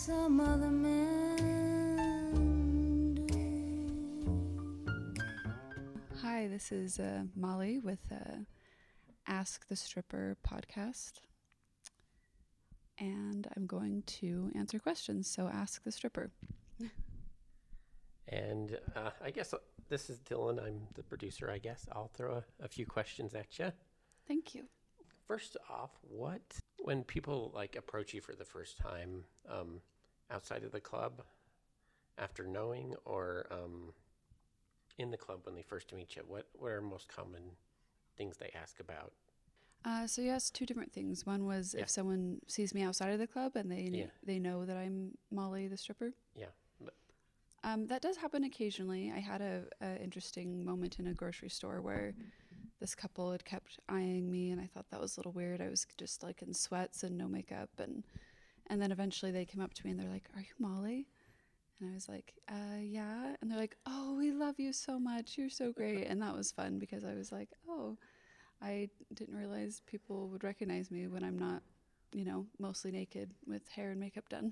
some other men do. Hi, this is Molly with Ask the Stripper podcast. And I'm going to answer questions, so ask the stripper. And I guess this is Dylan. I'm the producer, I guess. I'll throw a few questions at you. Thank you. First off, when people like approach you for the first time outside of the club after knowing, or in the club when they first meet you, what are most common things they ask about? So you asked two different things. One was Yeah. if someone sees me outside of the club and they know that I'm Molly the stripper. Yeah. That does happen occasionally. I had a interesting moment in a grocery store where this couple had kept eyeing me, and I thought that was a little weird. I was just like in sweats and no makeup, and then eventually they came up to me and they're like, "Are you Molly?" And I was like, "Yeah." And they're like, "Oh, we love you so much. You're so great." And that was fun because I was like, "Oh, I didn't realize people would recognize me when I'm not, mostly naked with hair and makeup done."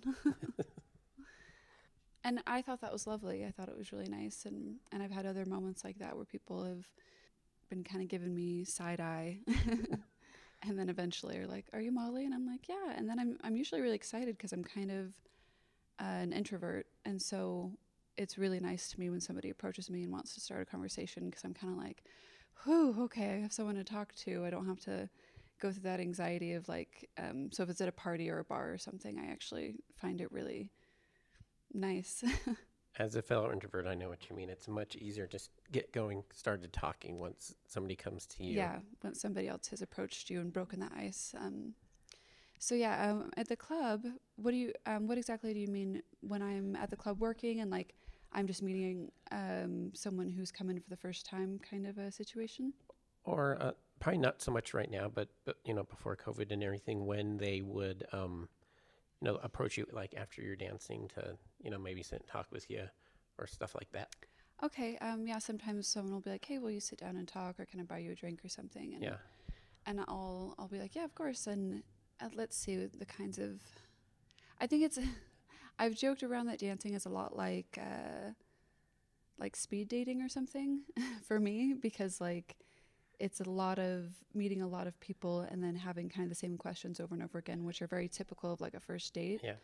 And I thought that was lovely. I thought it was really nice. And I've had other moments like that where people have been kind of giving me side eye. And then eventually are like, "Are you Molly?" And I'm like, "Yeah." And then I'm usually really excited because I'm kind of an introvert. And so it's really nice to me when somebody approaches me and wants to start a conversation, because I'm kind of like, whew, okay, I have someone to talk to. I don't have to go through that anxiety of like, so if it's at a party or a bar or something, I actually find it really nice. As a fellow introvert, I know what you mean. It's much easier to just get going, started talking once somebody comes to you. Yeah, when somebody else has approached you and broken the ice. At the club, what exactly do you mean when I'm at the club working and like I'm just meeting someone who's come in for the first time, kind of a situation? Or probably not so much right now, but before COVID and everything, when they would approach you like after you're dancing to maybe sit and talk with you or stuff like that. Okay. Sometimes someone will be like, "Hey, will you sit down and talk, or can I buy you a drink or something?" And yeah. And I'll be like, "Yeah, of course." And let's see the kinds of. I think it's. I've joked around that dancing is a lot like speed dating or something for me, because like it's a lot of meeting a lot of people and then having kind of the same questions over and over again, which are very typical of like a first date. Yeah.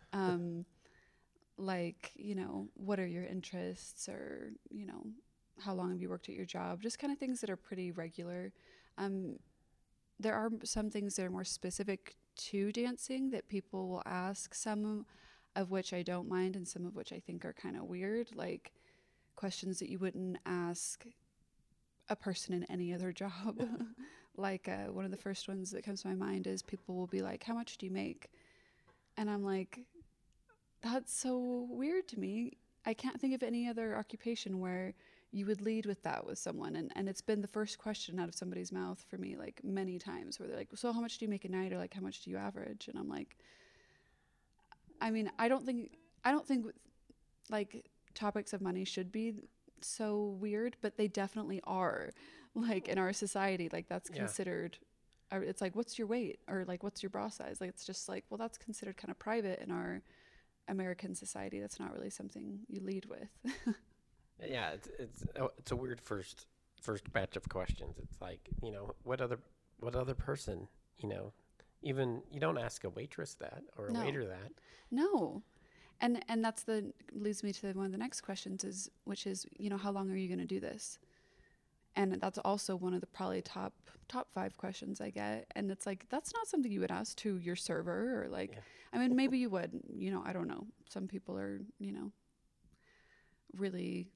Like, what are your interests, or, how long have you worked at your job? Just kind of things that are pretty regular. There are some things that are more specific to dancing that people will ask, some of which I don't mind and some of which I think are kind of weird, like questions that you wouldn't ask a person in any other job. Like one of the first ones that comes to my mind is people will be like, "How much do you make?" And I'm like, that's so weird to me. I can't think of any other occupation where you would lead with that with someone. And it's been the first question out of somebody's mouth for me, like many times, where they're like, "So how much do you make a night?" Or like, "How much do you average?" And I'm like, I mean, I don't think like topics of money should be so weird, but they definitely are. Like in our society, like that's considered, or it's like, "What's your weight?" Or like, "What's your bra size?" Like, it's just like, well, that's considered kind of private in our American society. That's not really something you lead with. Yeah, it's a weird first batch of questions. It's like, what other person, even you don't ask a waitress that or a waiter that. No. And that's leads me to one of the next questions which is, how long are you going to do this? And that's also one of the probably top 5 questions I get. And it's like, that's not something you would ask to your server, or like, I mean, maybe you would, I don't know. Some people are, really,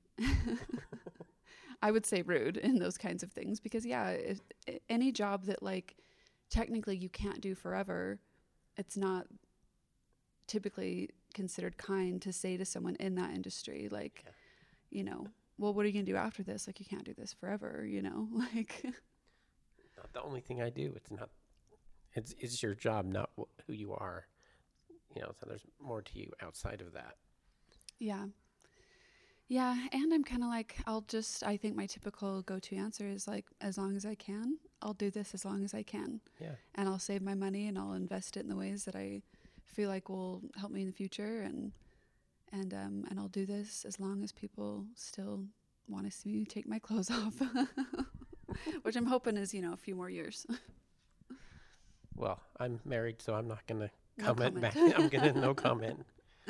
I would say rude in those kinds of things, because any job that like technically you can't do forever, it's not typically considered kind to say to someone in that industry, like, well, what are you going to do after this? Like, you can't do this forever, like. Not the only thing I do. It's your job, not who you are. So there's more to you outside of that. Yeah. Yeah. And I'm kind of like, I think my typical go-to answer is like, as long as I can, I'll do this as long as I can. Yeah. And I'll save my money and I'll invest it in the ways that I feel like will help me in the future, and I'll do this as long as people still want to see me take my clothes off, which I'm hoping is, a few more years. Well, I'm married, so I'm not going to No comment back. comment. I'm going to no comment.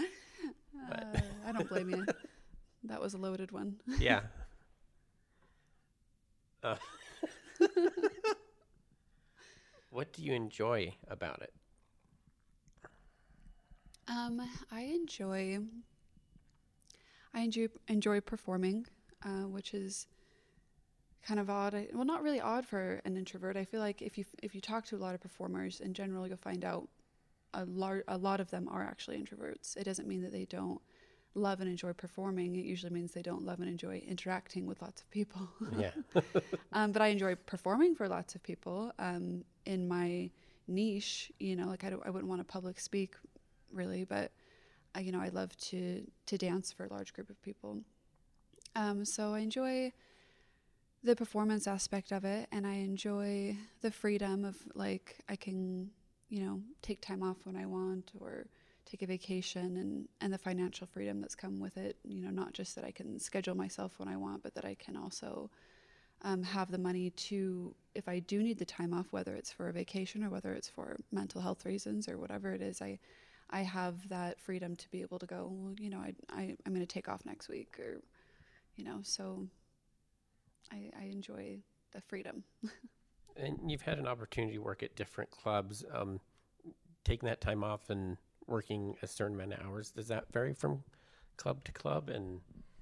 I don't blame you. That was a loaded one. Yeah. What do you enjoy about it? I enjoy performing, which is kind of odd. Well, not really odd for an introvert. I feel like if you talk to a lot of performers in general, you'll find out a lot of them are actually introverts. It doesn't mean that they don't love and enjoy performing. It usually means they don't love and enjoy interacting with lots of people. Yeah. But I enjoy performing for lots of people. In my niche, like I wouldn't want to public speak really, but I love to dance for a large group of people. So I enjoy the performance aspect of it, and I enjoy the freedom of like I can, take time off when I want or take a vacation, and the financial freedom that's come with it. Not just that I can schedule myself when I want, but that I can also have the money to, if I do need the time off, whether it's for a vacation or whether it's for mental health reasons or whatever it is, I have that freedom to be able to go, well, I'm going to take off next week, or, so I enjoy the freedom. And you've had an opportunity to work at different clubs. Taking that time off and working a certain amount of hours, does that vary from club to club? And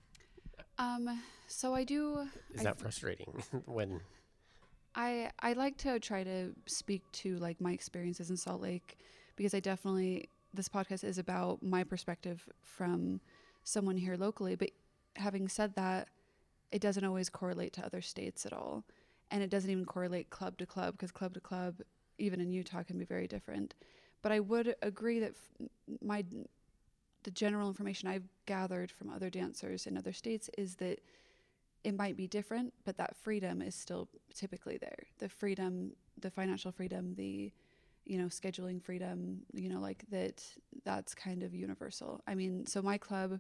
so I do. is that frustrating when? I like to try to speak to like my experiences in Salt Lake, because this podcast is about my perspective from someone here locally. But having said that, it doesn't always correlate to other states at all. And it doesn't even correlate club to club, because club to club, even in Utah, can be very different. But I would agree that the general information I've gathered from other dancers in other states is that it might be different, but that freedom is still typically there. The freedom, the financial freedom, the, scheduling freedom, like that's kind of universal. I mean, so my club,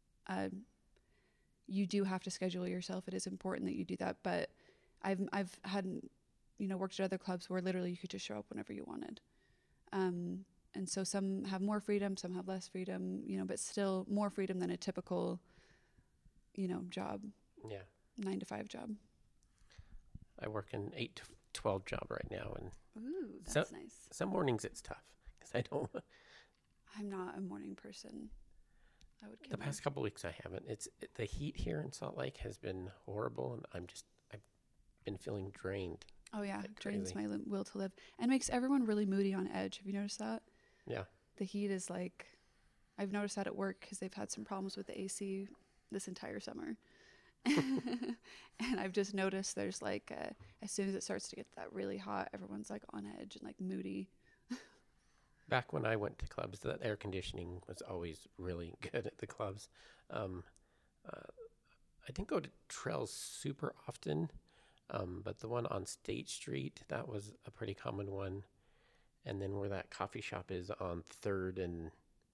you do have to schedule yourself. It is important that you do that. But I've had, worked at other clubs where literally you could just show up whenever you wanted. And so some have more freedom, some have less freedom, but still more freedom than a typical, job. Yeah. 9-to-5 job. I work an 8 to 12 job right now, and Ooh, that's nice. Some mornings it's tough because I don't. I'm not a morning person. I would kill The me. past couple weeks I haven't. The heat here in Salt Lake has been horrible, and I've been feeling drained. Oh yeah, like drains crazy. my will to live and makes everyone really moody on edge. Have you noticed that? Yeah. The heat is like, I've noticed that at work because they've had some problems with the AC this entire summer. And I've just noticed there's like, as soon as it starts to get that really hot, everyone's like on edge and like moody. Back when I went to clubs, the air conditioning was always really good at the clubs. I didn't go to Trails super often, but the one on State Street, that was a pretty common one. And then where that coffee shop is on 3rd and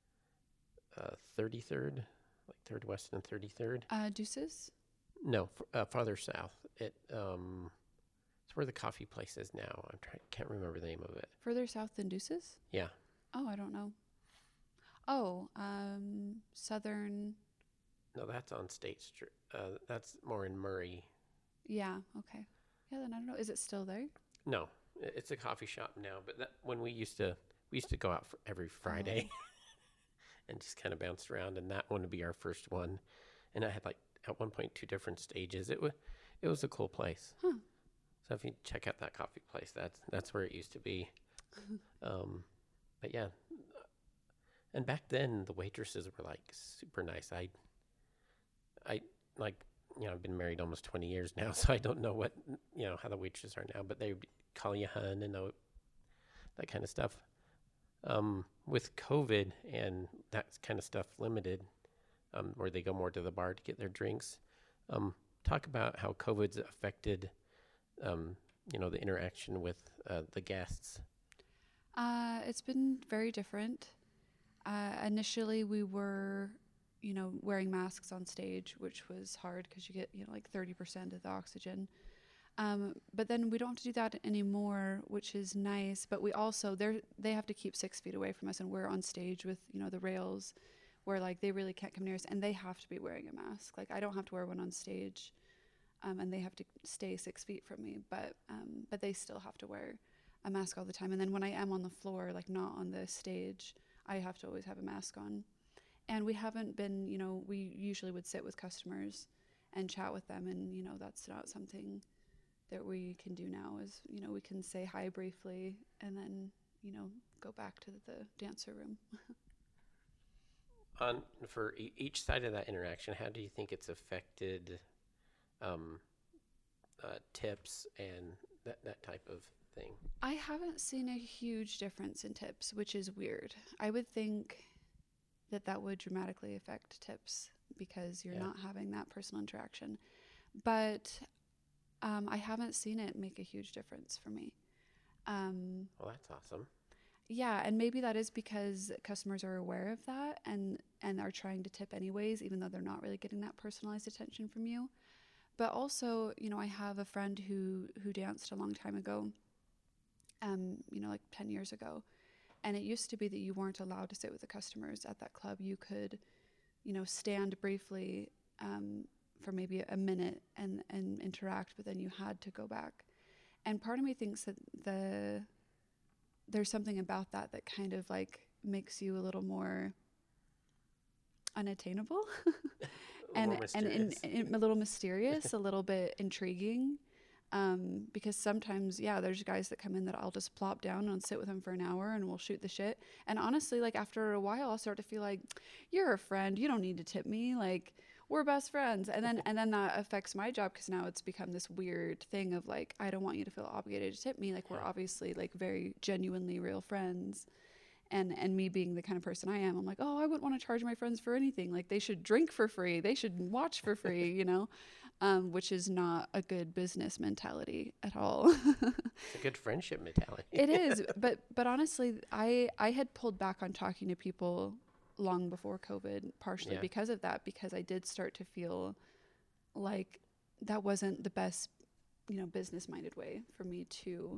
33rd, like 3rd West and 33rd. Deuces? No, farther south. It's where the coffee place is now. Can't remember the name of it. Further south than Deuces? Yeah. Oh, I don't know. Oh, Southern. No, that's on State Street. That's more in Murray. Yeah. Okay. Yeah. Then I don't know. Is it still there? No, it's a coffee shop now. But when we used to go out for every Friday, and just kind of bounced around. And that one would be our first one. And I had like at one point 2 different stages. It was a cool place. Huh. So if you check out that coffee place, that's where it used to be. But yeah, and back then the waitresses were like super nice. I like, I've been married almost 20 years now, so I don't know what, how the waitresses are now, but they would call you hun and that kind of stuff. With COVID and that kind of stuff limited, where they go more to the bar to get their drinks. Talk about how COVID's affected, the interaction with the guests. It's been very different. Initially, we were, wearing masks on stage, which was hard because you get, like 30% of the oxygen. But then we don't have to do that anymore, which is nice. But we also, they have to keep 6 feet away from us, and we're on stage with, the rails where like they really can't come near us, and they have to be wearing a mask. Like I don't have to wear one on stage, and they have to stay 6 feet from me, but they still have to wear a mask all the time. And then when I am on the floor, like not on the stage, I have to always have a mask on. And we haven't been, we usually would sit with customers and chat with them, and that's not something that we can do now. Is we can say hi briefly and then go back to the dancer room. For each side of that interaction, how do you think it's affected tips and that type of thing? I haven't seen a huge difference in tips, which is weird. I would think that would dramatically affect tips because you're not having that personal interaction. But I haven't seen it make a huge difference for me. Well, that's awesome. Yeah, and maybe that is because customers are aware of that and are trying to tip anyways, even though they're not really getting that personalized attention from you. But also, I have a friend who danced a long time ago, like 10 years ago. And it used to be that you weren't allowed to sit with the customers at that club. You could, stand briefly for maybe a minute and interact, but then you had to go back. And part of me thinks that there's something about that kind of like makes you a little more unattainable and a little mysterious, a little bit intriguing. Because sometimes, there's guys that come in that I'll just plop down and sit with them for an hour and we'll shoot the shit. And honestly, like after a while, I'll start to feel like, you're a friend. You don't need to tip me. Like we're best friends. And then that affects my job because now it's become this weird thing of like, I don't want you to feel obligated to tip me. Like we're obviously like very genuinely real friends. And me being the kind of person I am, I'm like, oh, I wouldn't want to charge my friends for anything. Like they should drink for free. They should watch for free, which is not a good business mentality at all. It's a good friendship mentality. It is. But honestly, I had pulled back on talking to people long before COVID, partially because of that, because I did start to feel like that wasn't the best, business minded way for me to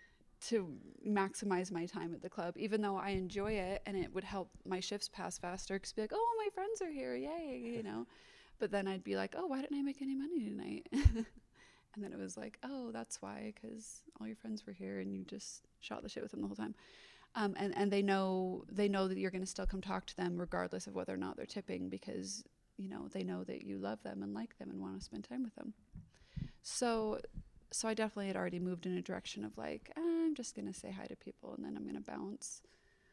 maximize my time at the club, even though I enjoy it and it would help my shifts pass faster because be like, oh, my friends are here, yay, but then I'd be like, oh, why didn't I make any money tonight? And then it was like, oh, that's why, because all your friends were here and you just shot the shit with them the whole time. And they know that you're going to still come talk to them regardless of whether or not they're tipping, because they know that you love them and like them and want to spend time with them. So I definitely had already moved in a direction of like, I'm just going to say hi to people and then I'm going to bounce.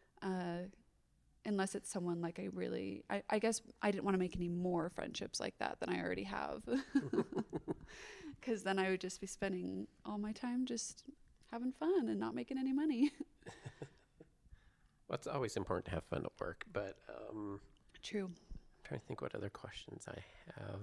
Unless it's someone like I guess I didn't want to make any more friendships like that than I already have. Because then I would just be spending all my time just having fun and not making any money. Well, it's always important to have fun at work, but True. I'm trying to think what other questions I have.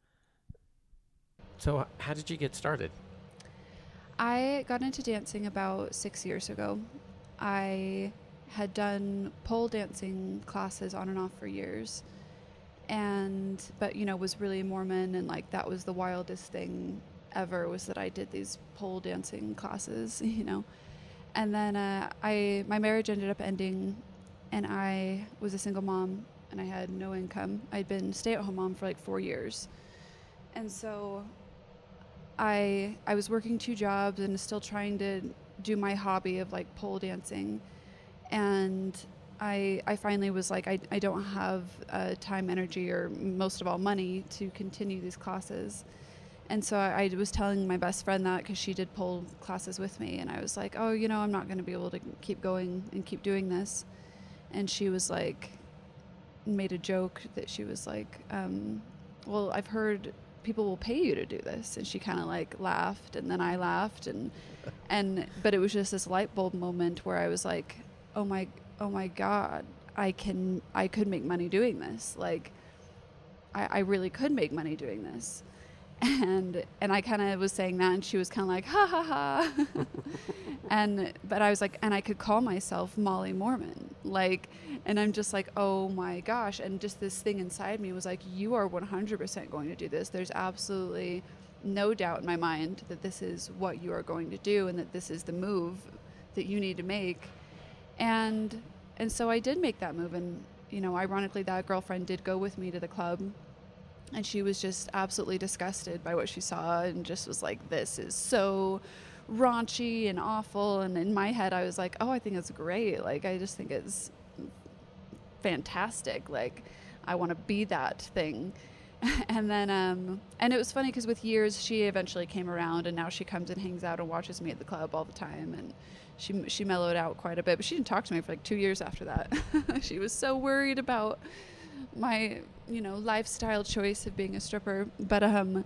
So how did you get started? I got into dancing about 6 years ago. I had done pole dancing classes on and off for years, but was really Mormon, and like that was the wildest thing ever, was that I did these pole dancing classes, and then my marriage ended up ending, and I was a single mom and I had no income. I'd been stay-at-home mom for like 4 years, and so I was working 2 jobs and still trying to do my hobby of like pole dancing. And I finally was like, I don't have time, energy, or most of all money to continue these classes. And so I was telling my best friend that because she did pole classes with me. And I was like, oh, I'm not going to be able to keep going and keep doing this. And she was like, made a joke that she was like, well, I've heard people will pay you to do this. And she kind of like laughed, and then I laughed, but it was just this light bulb moment where I was like, oh my God, I could make money doing this. Like I really could make money doing this. And I kind of was saying that, and she was kind of like, ha ha ha. But I was like, and I could call myself Molly Mormon, like, and I'm just like, oh my gosh. And just this thing inside me was like, you are 100% going to do this. There's absolutely no doubt in my mind that this is what you are going to do, and that this is the move that you need to make. And so I did make that move. And, you know, ironically, that girlfriend did go with me to the club. And she was just absolutely disgusted by what she saw, and just was like, this is so raunchy and awful. And in my head, I was like, oh, I think it's great. Like, I just think it's fantastic. Like, I want to be that thing. And then, and it was funny because with years, she eventually came around, and now she comes and hangs out and watches me at the club all the time. And she mellowed out quite a bit, but she didn't talk to me for like 2 years after that. She was so worried about my, you know, lifestyle choice of being a stripper. But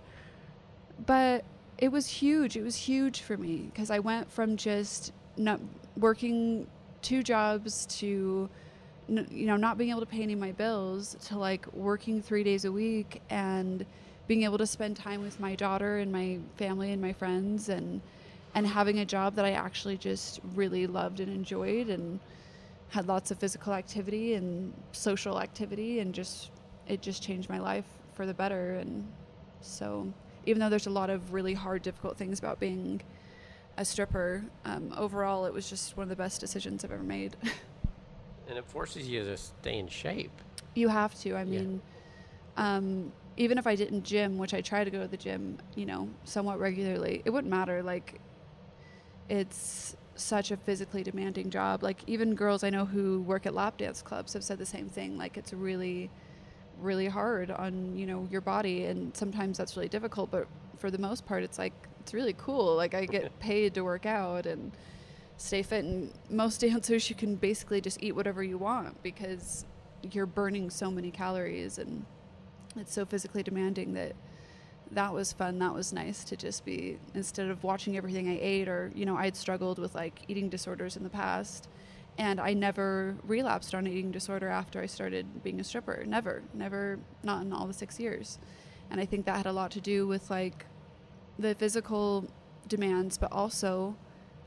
it was huge. It was huge for me, because I went from just not working 2 jobs to, you know, not being able to pay any of my bills, to like working 3 days a week and being able to spend time with my daughter and my family and my friends, and having a job that I actually just really loved and enjoyed, and had lots of physical activity and social activity, and it just changed my life for the better. And so even though there's a lot of really hard, difficult things about being a stripper, overall it was just one of the best decisions I've ever made. And it forces you to stay in shape. You have to. I mean, even if I didn't gym, which I try to go to the gym, you know, somewhat regularly, it wouldn't matter. Like, it's such a physically demanding job. Like, even girls I know who work at lap dance clubs have said the same thing. Like, it's really, really hard on, you know, your body, and sometimes that's really difficult, but for the most part, it's like, it's really cool. Like, I get paid to work out and stay fit, and most dancers, you can basically just eat whatever you want because you're burning so many calories, and it's so physically demanding that was fun. That was nice to just be, instead of watching everything I ate, or, you know, I'd struggled with like eating disorders in the past, and I never relapsed on eating disorder after I started being a stripper. Never, not in all the 6 years. And I think that had a lot to do with like the physical demands, but also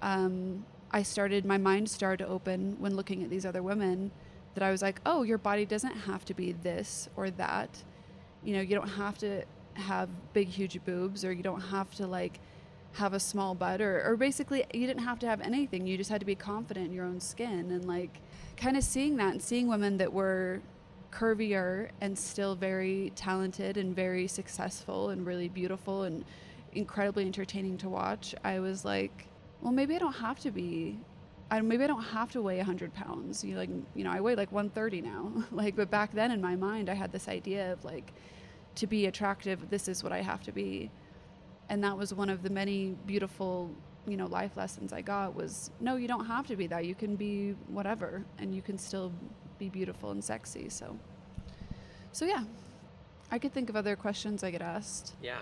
my mind started to open when looking at these other women, that I was like, oh, your body doesn't have to be this or that. You know, you don't have to have big, huge boobs, or you don't have to like have a small butt, or basically you didn't have to have anything. You just had to be confident in your own skin. And like, kind of seeing that, and seeing women that were curvier and still very talented and very successful and really beautiful and incredibly entertaining to watch, I was like, well, maybe I don't have to weigh 100 pounds. You know, I weigh like 130 now. Like, but back then in my mind, I had this idea of like, to be attractive, this is what I have to be. And that was one of the many beautiful, you know, life lessons I got, was, no, you don't have to be that. You can be whatever, and you can still be beautiful and sexy. So yeah, I could think of other questions I get asked. Yeah.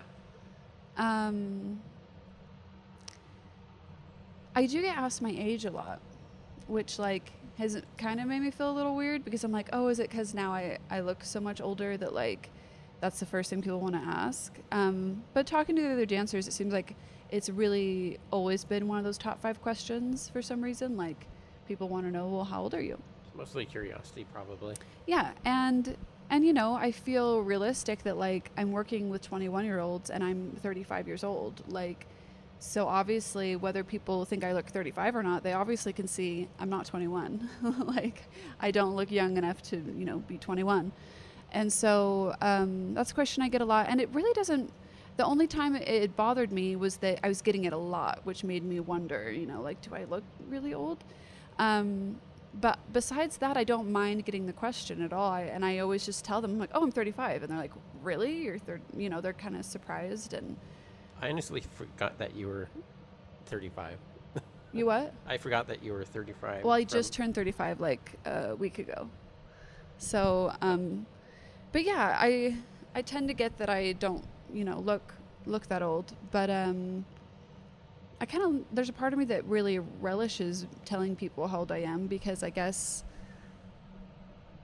I do get asked my age a lot, which like has kind of made me feel a little weird, because I'm like, oh, is it because now I look so much older that like that's the first thing people want to ask? But talking to the other dancers, it seems like it's really always been one of those top 5 questions for some reason. Like, people want to know, well, how old are you? It's mostly curiosity, probably. Yeah, and you know, I feel realistic that like I'm working with 21-year-olds and I'm 35 years old. Like, so obviously, whether people think I look 35 or not, they obviously can see I'm not 21. Like, I don't look young enough to, you know, be 21. And so that's a question I get a lot. And it really doesn't, the only time it bothered me was that I was getting it a lot, which made me wonder, you know, like, do I look really old? But besides that, I don't mind getting the question at all. And I always just tell them, I'm like, oh, I'm 35. And they're like, really? Or you know, they're kind of surprised. And I honestly forgot that you were 35. You what? I forgot that you were 35. Well, I just turned 35 like a week ago. So, but yeah, I tend to get that I don't, you know, look that old. But I kind of, there's a part of me that really relishes telling people how old I am, because I guess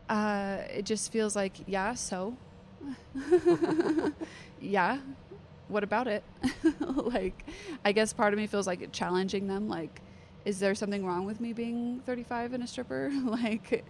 it just feels like, yeah, so yeah, what about it? Like, I guess part of me feels like challenging them. Like, is there something wrong with me being 35 and a stripper? Like,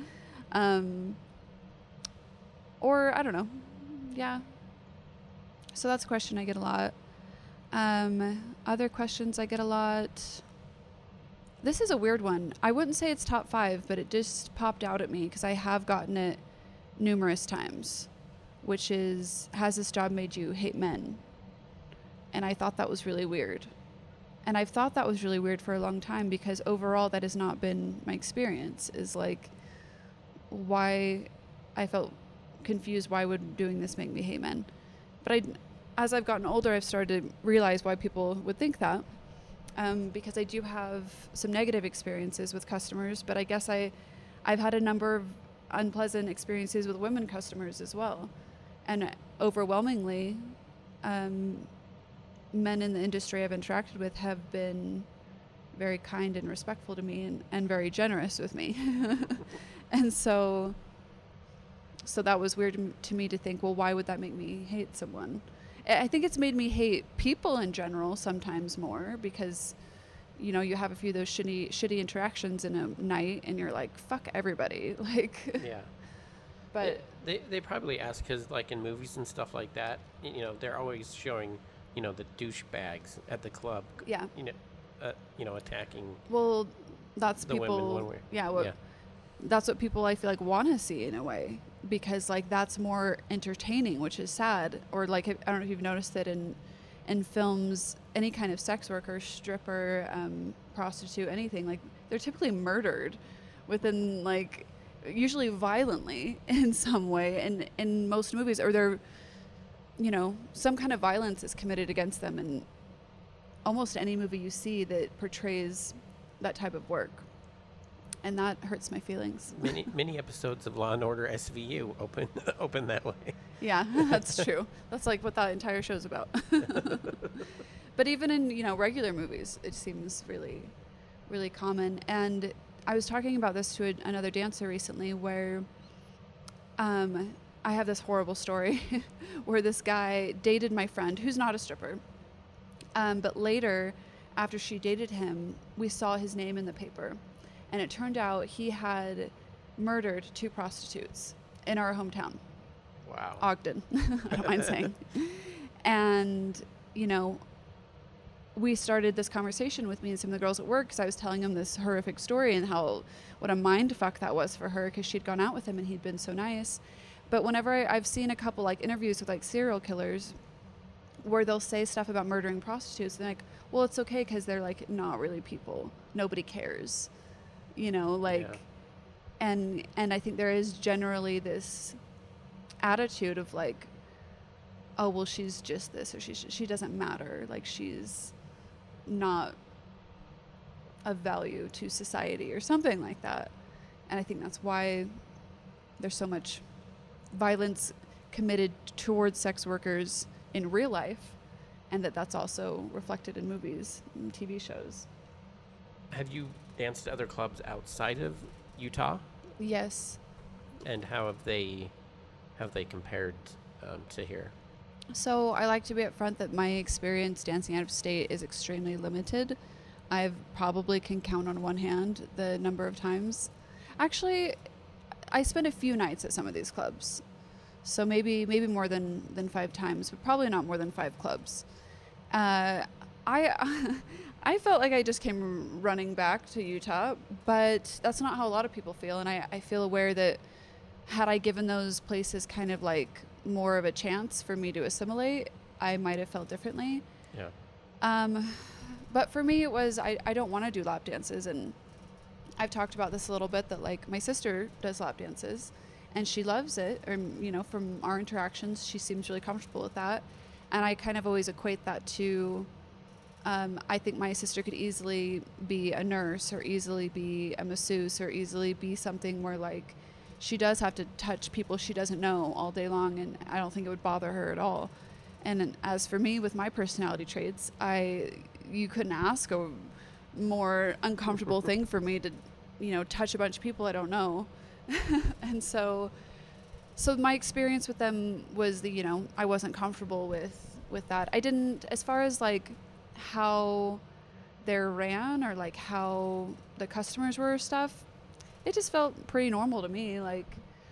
or I don't know. Yeah. So that's a question I get a lot. Other questions I get a lot. This is a weird one. I wouldn't say it's top 5, but it just popped out at me because I have gotten it numerous times, which is, has this job made you hate men? And I thought that was really weird. And I've thought that was really weird for a long time because overall that has not been my experience, is like why I felt confused. Why would doing this make me hate men? But as I've gotten older, I've started to realize why people would think that, because I do have some negative experiences with customers, but I guess I've had a number of unpleasant experiences with women customers as well. And overwhelmingly, men in the industry I've interacted with have been very kind and respectful to me and very generous with me. And so that was weird to me to think, well, why would that make me hate someone? I think it's made me hate people in general sometimes more because, you know, you have a few of those shitty interactions in a night and you're like, fuck everybody. Like, Yeah. but They probably ask because, like, in movies and stuff like that, you know, they're always showing, you know, the douchebags at the club, yeah, you know, attacking well, that's the people. women one way. Yeah, well, that's what people I feel like want to see in a way, because like that's more entertaining, which is sad. Or like, I don't know if you've noticed that in films, any kind of sex worker, stripper, prostitute, anything, like they're typically murdered within, like, usually violently in some way, and in most movies, or they're, you know, some kind of violence is committed against them in almost any movie you see that portrays that type of work. And that hurts my feelings. Many episodes of Law and Order SVU open that way. Yeah, that's true. That's like what that entire show's about. But even in, you know, regular movies, it seems really, really common. And I was talking about this to another dancer recently where I have this horrible story where this guy dated my friend, who's not a stripper. But later, after she dated him, we saw his name in the paper. And it turned out he had murdered 2 prostitutes in our hometown. Wow. Ogden, I don't mind saying. And, you know, we started this conversation with me and some of the girls at work because I was telling him this horrific story and what a mind fuck that was for her because she'd gone out with him and he'd been so nice. But whenever I've seen a couple like interviews with like serial killers where they'll say stuff about murdering prostitutes, they're like, well, it's okay because they're like not really people. Nobody cares. You know, like, yeah. And I think there is generally this attitude of like, oh, well, she's just this, or she doesn't matter. Like, she's not of value to society or something like that. And I think that's why there's so much violence committed towards sex workers in real life, and that's also reflected in movies and TV shows. Have you danced at other clubs outside of Utah? Yes. And how have they compared to here? So I like to be upfront that my experience dancing out of state is extremely limited. I probably can count on one hand the number of times. Actually, I spent a few nights at some of these clubs. So maybe more than 5 times, but probably not more than 5 clubs. I felt like I just came running back to Utah, but that's not how a lot of people feel. And I feel aware that had I given those places kind of like more of a chance for me to assimilate, I might have felt differently. Yeah. But for me, it was, I don't want to do lap dances. And I've talked about this a little bit, that like my sister does lap dances and she loves it. Or, you know, from our interactions, she seems really comfortable with that. And I kind of always equate that to, I think my sister could easily be a nurse or easily be a masseuse or easily be something where like she does have to touch people she doesn't know all day long, and I don't think it would bother her at all. And as for me, with my personality traits, you couldn't ask a more uncomfortable thing for me to, you know, touch a bunch of people I don't know. And so my experience with them was that, you know, I wasn't comfortable with with that. I didn't, as far as like how they're ran or like how the customers were or stuff, it just felt pretty normal to me. Like,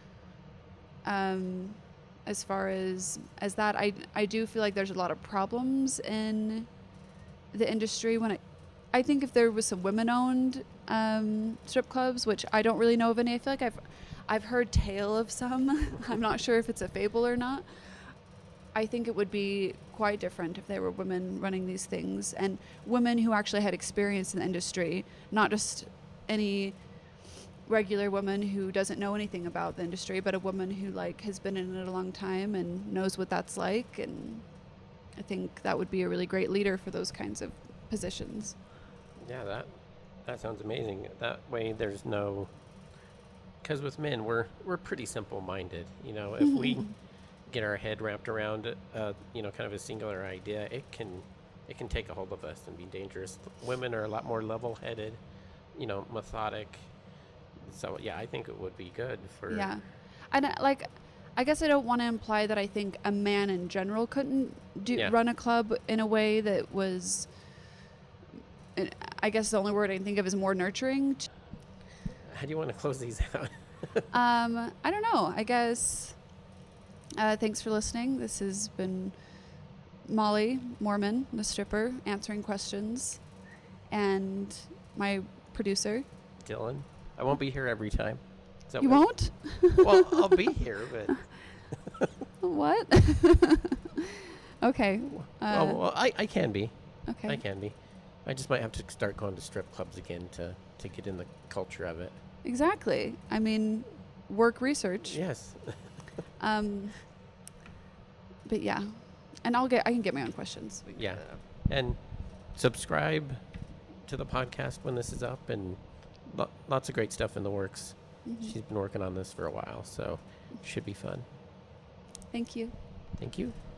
as far as that, I do feel like there's a lot of problems in the industry when I think if there was some women-owned strip clubs, which I don't really know of any. I feel like I've heard tale of some. I'm not sure if it's a fable or not. I think it would be quite different if there were women running these things, and women who actually had experience in the industry, not just any regular woman who doesn't know anything about the industry, but a woman who like has been in it a long time and knows what that's like. And I think that would be a really great leader for those kinds of positions. Yeah, that sounds amazing. That way there's no, because with men we're pretty simple-minded. You know, if we get our head wrapped around you know, kind of a singular idea, it can take a hold of us and be dangerous. Women are a lot more level-headed, you know, methodic. So yeah, I think it would be good for. Yeah, and like, I guess I don't want to imply that I think a man in general couldn't run a club in a way that was. I guess the only word I can think of is more nurturing. How do you want to close these out? I don't know. I guess. Thanks for listening. This has been Molly Mormon, the stripper, answering questions, and my producer, Dylan. I won't be here every time. You won't? Well, I'll be here, but. What? Okay. Well, I can be. Okay. I can be. I just might have to start going to strip clubs again to get in the culture of it. Exactly. I mean, work research. Yes. But yeah, and I can get my own questions. Yeah, and subscribe to the podcast when this is up, and lots of great stuff in the works. Mm-hmm. She's been working on this for a while, so it should be fun. Thank you. Thank you.